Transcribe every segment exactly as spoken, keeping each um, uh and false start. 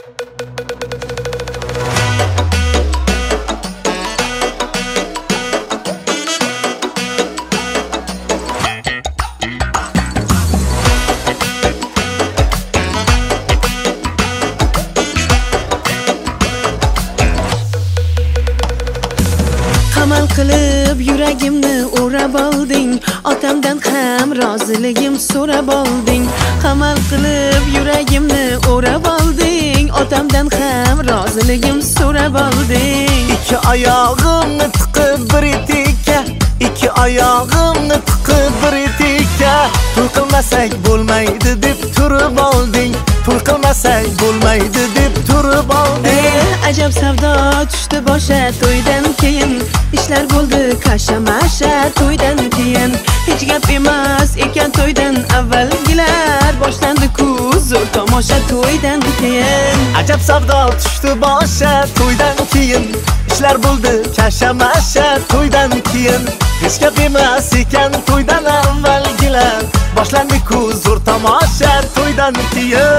Amal qilib yuragimni o'rab olding, otamdan ham roziligim so'rab olding. Amal qilib yuragimni o'rab olding, otamdan ham roziligim so'rab olding. İki oyog'imni tiqib bir etikka, ikki oyog'imni tiqib bir etikka. To'y qilmasak bo'lmaydi deb turib olding, to'y qilmasak bo'lmaydi deb turib olding. Eh, ajab savdo tushdi boshqa to'ydan keyin, ishlar bo'ldi kashamasha to'ydan keyin. Hech gap emas ekan to'ydan avvalgilar, boshlandi-ku zo'r tomosha to'ydan keyin. Ajab savdo tushdi boshqa to'ydan keyin, ishlar bo'ldi kashamasha to'ydan keyin. Hech gap emas ekan to'ydan avvalgilar, boshlandi-ku zo'r tomosha to'ydan keyin.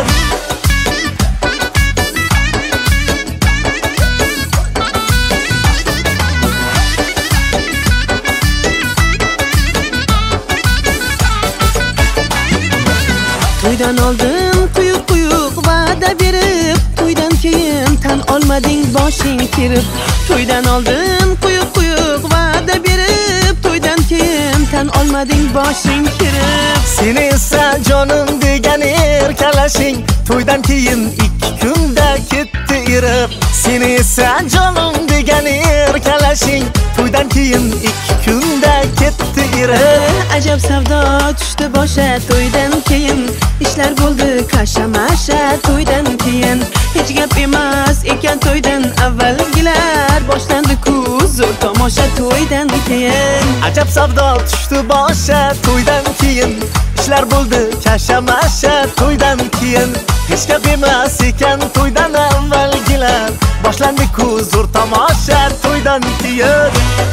To'ydan oldin quyuq-quyuq va'da berib, to'ydan keyin tan olmading boshing kirib. To'ydan oldin quyuq-quyuq va'da berib, to'ydan keyin tan olmading boshing kirib. Seni esa jonim degan erkalashing, to'ydan keyin ikki kunda ketdi irib. Seni esa jonim degan erkalashing, to'ydan keyin ikki kunda ketdi irib. Ajab savdo tushdi boshqa to'ydan keyin, ishlar bo'ldi kashamasha to'ydan keyin. Hech gap emas ekan to'ydan avvalgilar, boshlandi-ku zo'r tomosha to'ydan keyin. Ajab savdo tushdi boshqa to'ydan keyin, ishlar bo'ldi kashamasha to'ydan keyin. Hech gap emas ekan to'ydan avvalgilar, boshlandi-ku zo'r tomosha to'ydan keyin.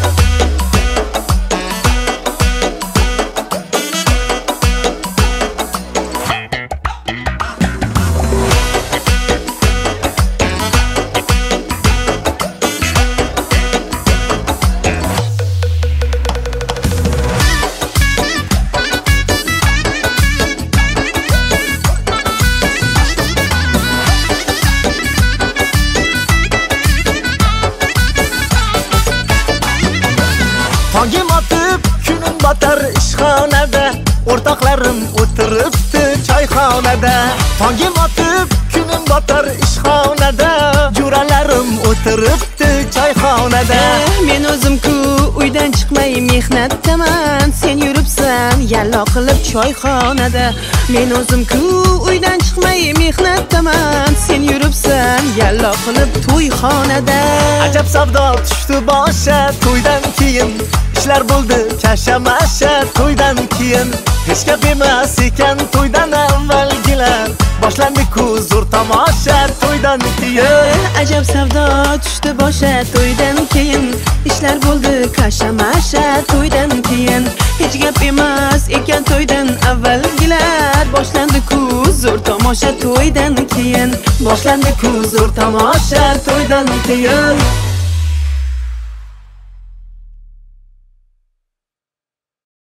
Tongim otib kunim botar ishxonada, o'rtoqlarim o'tiribdi choyxonada. Tongim otib kunim botar ishxonada, jo'ralarim o'tiribdi choyxonada. Men o'zim-ku uydan chiqmay mehnatdaman, sen yuribsan yallo qilib choyxonada. Men o'zim-ku uydan chiqmay mehnatdaman, sen yuribsan yallo qilib to'yxonada. Ajab savdo tushdi boshqa to'ydan keyin, ishlar bo'ldi kashamasha to'ydan keyin. Hech gap emas ekan to'ydan avvalgilar, boshlandi-ku zo'r tomosha to'ydan keyin. Ajab savdo tushdi boshqa to'ydan keyin, ishlar bo'ldi kashamasha to'ydan keyin. Hech gap emas ekan to'ydan avvalgilar, boshlandi-ku zo'r tomosha to'ydan keyin. Boshlandi-ku zo'r tomosha to'ydan keyin.